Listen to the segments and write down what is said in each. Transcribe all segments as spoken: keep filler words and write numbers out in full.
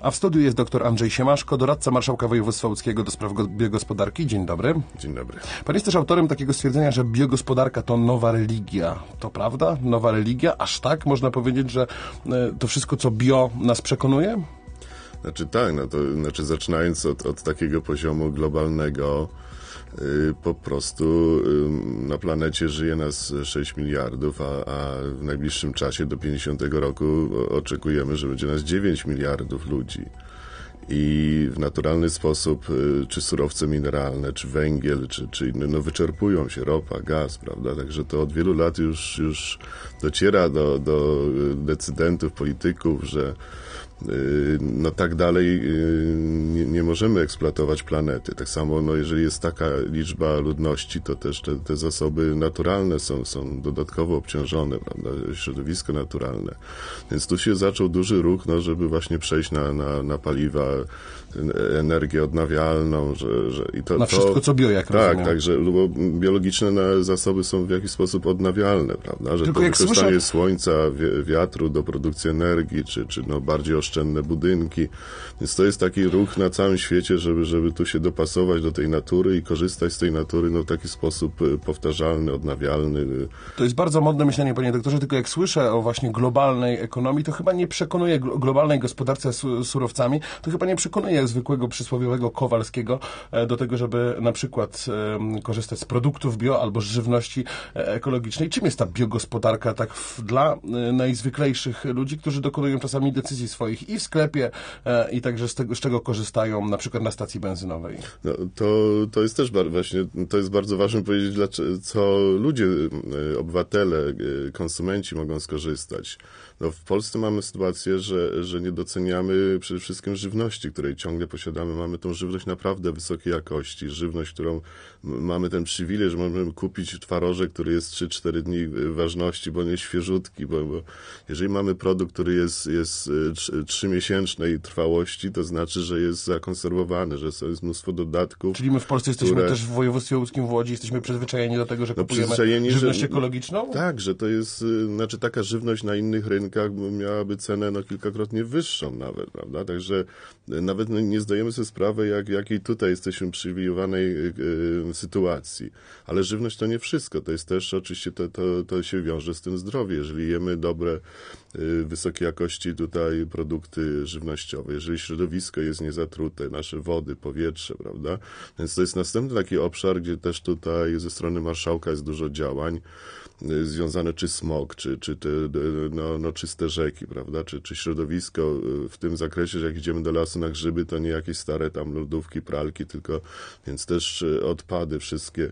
A w studiu jest dr Andrzej Siemaszko, doradca marszałka województwa łódzkiego do spraw biogospodarki. Dzień dobry. Dzień dobry. Pan jest też autorem takiego stwierdzenia, że biogospodarka to nowa religia. To prawda? Nowa religia? Aż tak? Można powiedzieć, że to wszystko, co bio, nas przekonuje? Znaczy tak, no to znaczy zaczynając od, od takiego poziomu globalnego, yy, po prostu yy, na planecie żyje nas sześć miliardów, a, a w najbliższym czasie do pięćdziesiątego roku oczekujemy, że będzie nas dziewięć miliardów ludzi. I w naturalny sposób, czy surowce mineralne, czy węgiel, czy, czy inne, no wyczerpują się, ropa, gaz, prawda? Także to od wielu lat już, już dociera do, do decydentów, polityków, że no tak dalej nie, nie możemy eksploatować planety. Tak samo, no jeżeli jest taka liczba ludności, to też te, te zasoby naturalne są, są dodatkowo obciążone, prawda? Środowisko naturalne. Więc tu się zaczął duży ruch, no, żeby właśnie przejść na, na, na paliwa, energię odnawialną, że, że i to, na wszystko, to, co bio, jak tak, rozumiem. Tak, że biologiczne zasoby są w jakiś sposób odnawialne, prawda? Że Tylko to jak wykorzystanie słyszę... słońca, wiatru do produkcji energii, czy, czy no bardziej oszczędne budynki. Więc to jest taki ruch na całym świecie, żeby, żeby tu się dopasować do tej natury i korzystać z tej natury no, w taki sposób powtarzalny, odnawialny. To jest bardzo modne myślenie, panie doktorze, tylko jak słyszę o właśnie globalnej ekonomii, to chyba nie przekonuje globalnej gospodarce surowcami, to chyba nie przekonuje zwykłego przysłowiowego Kowalskiego do tego, żeby na przykład um, korzystać z produktów bio albo z żywności ekologicznej. Czym jest ta biogospodarka tak w, dla najzwyklejszych ludzi, którzy dokonują czasami decyzji swoich i w sklepie e, i także z tego, z czego korzystają na przykład na stacji benzynowej? No, to, to jest też bar- właśnie, to jest bardzo ważne powiedzieć, dlaczego, co ludzie, obywatele, konsumenci mogą skorzystać. No, w Polsce mamy sytuację, że, że nie doceniamy przede wszystkim żywności, której ciągle posiadamy. Mamy tą żywność naprawdę wysokiej jakości. Żywność, którą mamy ten przywilej, że możemy kupić twarożek, który jest trzy cztery dni ważności, bo nie świeżutki, bo, bo jeżeli mamy produkt, który jest, jest trzymiesięcznej trwałości, to znaczy, że jest zakonserwowany, że jest mnóstwo dodatków. Czyli my w Polsce jesteśmy które... też w województwie łódzkim w Łodzi, jesteśmy przyzwyczajeni do tego, że no, kupujemy żywność że, ekologiczną? Tak, że to jest, znaczy taka żywność na innych rynkach miałaby cenę no, kilkakrotnie wyższą nawet, prawda? Także nawet nie zdajemy sobie sprawy, jak, jakiej tutaj jesteśmy w przywilejowanej y, sytuacji. Ale żywność to nie wszystko. To jest też, oczywiście to, to, to się wiąże z tym zdrowie. Jeżeli jemy dobre, y, wysokiej jakości tutaj produkty żywnościowe, jeżeli środowisko jest niezatrute, nasze wody, powietrze, prawda? Więc to jest następny taki obszar, gdzie też tutaj ze strony marszałka jest dużo działań y, związane czy smog, czy, czy te, no, no, czyste rzeki, prawda? Czy, czy środowisko w tym zakresie, że jak idziemy do lasu na grzyby, to nie jakieś stare tam lodówki, pralki, tylko więc też odpady wszystkie,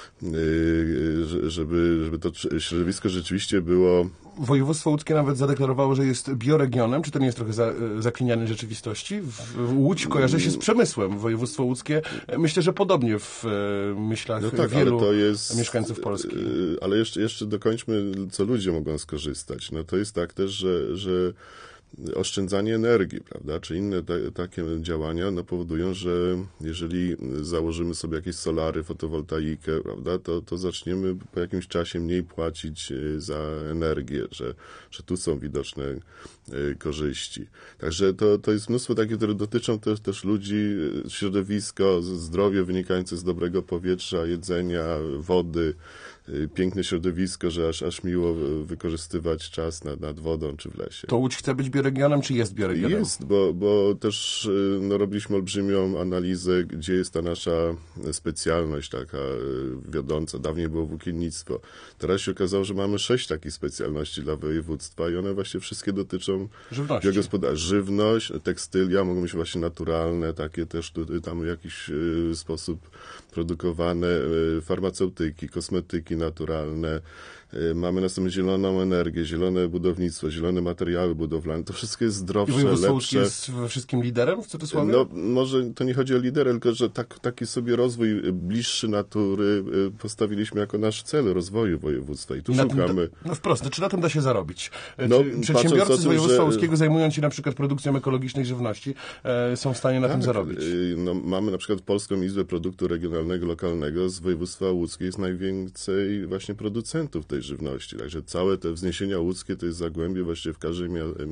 żeby, żeby to środowisko rzeczywiście było... Województwo łódzkie nawet zadeklarowało, że jest bioregionem. Czy to nie jest trochę za, zaklinanie rzeczywistości? W, Łódź kojarzy się z przemysłem. Województwo łódzkie, myślę, że podobnie w myślach no tak, wielu ale to jest, mieszkańców Polski. Ale jeszcze, jeszcze dokończmy, co ludzie mogą skorzystać. No to jest tak też, że, że oszczędzanie energii, prawda, czy inne te, takie działania no, powodują, że jeżeli założymy sobie jakieś solary, fotowoltaikę, prawda, to, to zaczniemy po jakimś czasie mniej płacić za energię, że, że tu są widoczne korzyści. Także to, to jest mnóstwo takich, które dotyczą też, też ludzi, środowisko, zdrowie wynikające z dobrego powietrza, jedzenia, wody, piękne środowisko, że aż, aż miło wykorzystywać czas nad, nad wodą czy w lesie. To Łódź chce być bioregionem, czy jest bioregionem? Jest, bo, bo też no, robiliśmy olbrzymią analizę, gdzie jest ta nasza specjalność taka wiodąca. Dawniej było włókiennictwo. Teraz się okazało, że mamy sześć takich specjalności dla województwa i one właśnie wszystkie dotyczą żywności. Biogospodarki. Żywność, tekstylia, mogą być właśnie naturalne, takie też tam w jakiś y, sposób produkowane, y, farmaceutyki, kosmetyki naturalne. Y, mamy następnie zieloną energię, zielone budownictwo, zielone materiały budowlane. To wszystko jest zdrowsze, I województwo lepsze. jest we wszystkim liderem w cudzysłowie? No, może to nie chodzi o liderę, tylko że tak, taki sobie rozwój bliższy natury postawiliśmy jako nasz cel rozwoju województwa i tu na szukamy... Tym, no wprost, czy na tym da się zarobić? No, czy przedsiębiorcy z województwa że... łódzkiego zajmując się na przykład produkcją ekologicznej żywności e, są w stanie na tak, tym zarobić? No, mamy na przykład Polską Izbę Produktu Regionalnego, Lokalnego. Z województwa łódzkiego jest najwięcej właśnie producentów tej tej żywności. Także całe te wzniesienia łódzkie to jest zagłębie, właściwie w każdej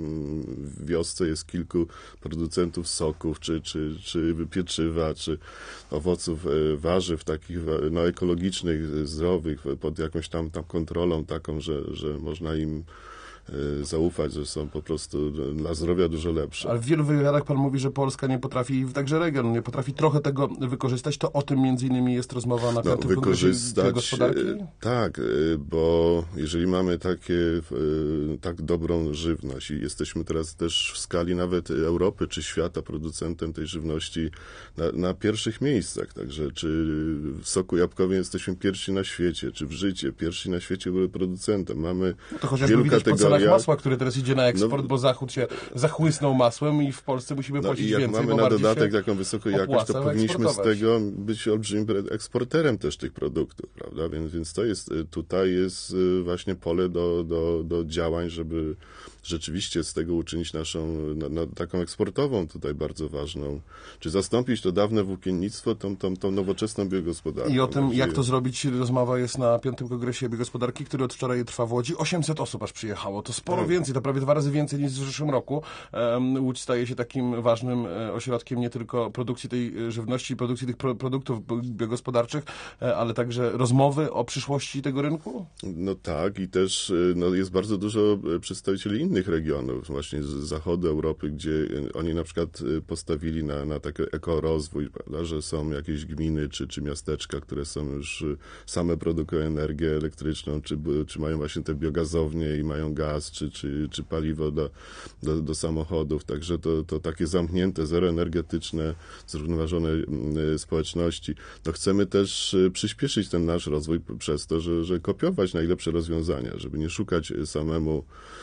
wiosce jest kilku producentów soków, czy, czy, czy pieczywa, czy owoców, warzyw takich no, ekologicznych, zdrowych, pod jakąś tam, tam kontrolą taką, że, że można im zaufać, że są po prostu dla zdrowia dużo lepsze. Ale w wielu wywiadach pan mówi, że Polska nie potrafi, także region nie potrafi trochę tego wykorzystać. To o tym między innymi jest rozmowa na no, piątym Kongresie Gospodarki? Tak, bo jeżeli mamy takie, tak dobrą żywność i jesteśmy teraz też w skali nawet Europy czy świata producentem tej żywności na, na pierwszych miejscach, także czy w soku jabłkowym jesteśmy pierwsi na świecie, czy w życie pierwsi na świecie były producentem. Mamy no to chociażby wielu kategorii masła, które teraz idzie na eksport, no, bo Zachód się zachłysnął masłem i w Polsce musimy płacić no i jak więcej, mamy bo na dodatek taką wysoką jakość, to powinniśmy z eksportować. tego być olbrzymim eksporterem też tych produktów, prawda? Więc, więc to jest, tutaj jest właśnie pole do, do, do działań, żeby rzeczywiście z tego uczynić naszą, no, no, taką eksportową tutaj bardzo ważną, czy zastąpić to dawne włókiennictwo tą, tą, tą nowoczesną biogospodarką. I o tym, jak jest... to zrobić, rozmowa jest na piątym Kongresie Biogospodarki, który od wczoraj trwa w Łodzi. osiemset osób aż przyjechało. To sporo tak. więcej, to prawie dwa razy więcej niż w zeszłym roku. Um, Łódź staje się takim ważnym e, ośrodkiem nie tylko produkcji tej żywności, produkcji tych pro, produktów biogospodarczych, e, ale także rozmowy o przyszłości tego rynku? No tak i też no, jest bardzo dużo przedstawicieli innych regionów, właśnie z zachodu Europy, gdzie oni na przykład postawili na, na taki ekorozwój, prawda, że są jakieś gminy czy, czy miasteczka, które są już same produkują energię elektryczną, czy, czy mają właśnie te biogazownie i mają gaz, czy, czy, czy paliwo do, do, do samochodów. Także to, to takie zamknięte, zeroenergetyczne, zrównoważone społeczności. No chcemy też przyspieszyć ten nasz rozwój przez to, że, że kopiować najlepsze rozwiązania, żeby nie szukać samemu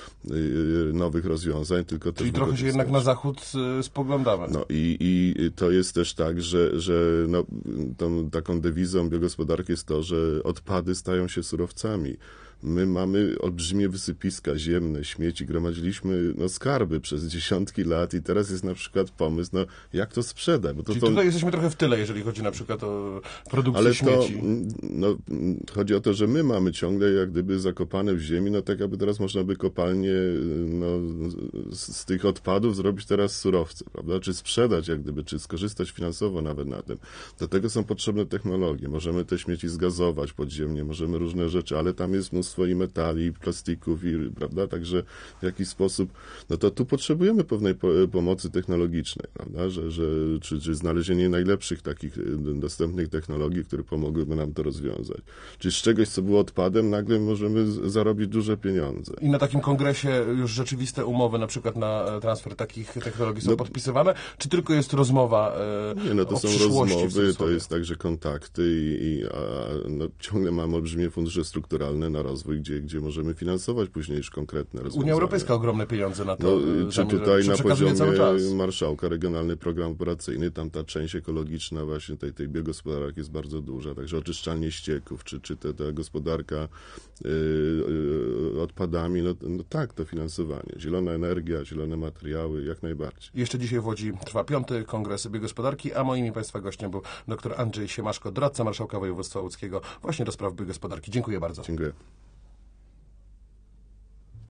nowych rozwiązań, tylko Czyli też trochę się jednak na zachód y, spoglądamy. No i, i to jest też tak, że, że no, tą, taką dewizą biogospodarki jest to, że odpady stają się surowcami. My mamy olbrzymie wysypiska ziemne, śmieci, gromadziliśmy no, skarby przez dziesiątki lat i teraz jest na przykład pomysł, no jak to sprzedać? Bo to Czyli to... tutaj jesteśmy trochę w tyle, jeżeli chodzi na przykład o produkcję Ale śmieci. to, no, chodzi o to, że my mamy ciągle jak gdyby zakopane w ziemi, no tak jakby teraz można by kopalnie no, z, z tych odpadów zrobić teraz surowce, prawda? Czy sprzedać jak gdyby, czy skorzystać finansowo nawet na tym. Do tego są potrzebne technologie. Możemy te śmieci zgazować podziemnie, możemy różne rzeczy, ale tam jest mnóstwo i metali, i plastików, i, prawda? Także w jakiś sposób, no to tu potrzebujemy pewnej po, pomocy technologicznej, prawda? Że, że, czy, czy znalezienie najlepszych takich dostępnych technologii, które pomogłyby nam to rozwiązać. Czyli z czegoś, co było odpadem, nagle możemy z, zarobić duże pieniądze. I na takim kongresie już rzeczywiste umowy, na przykład na transfer takich technologii są no, podpisywane, czy tylko jest rozmowa e, Nie, no to o są rozmowy, to jest także kontakty i, i a, no, ciągle mamy olbrzymie fundusze strukturalne na rozwój, Gdzie, gdzie możemy finansować później już konkretne rozwiązania. Unia Europejska ogromne pieniądze na to. No, czy tutaj na poziomie marszałka regionalny program operacyjny, tam ta część ekologiczna właśnie tej, tej biogospodarki jest bardzo duża, także oczyszczalnie ścieków, czy, czy te, ta gospodarka yy, yy, odpadami, no, no tak, to finansowanie. Zielona energia, zielone materiały, jak najbardziej. Jeszcze dzisiaj w Łodzi trwa piąty Kongres Biogospodarki, a moim i Państwa gościem był dr Andrzej Siemaszko, doradca marszałka województwa łódzkiego właśnie do spraw biogospodarki. Dziękuję bardzo. Dziękuję.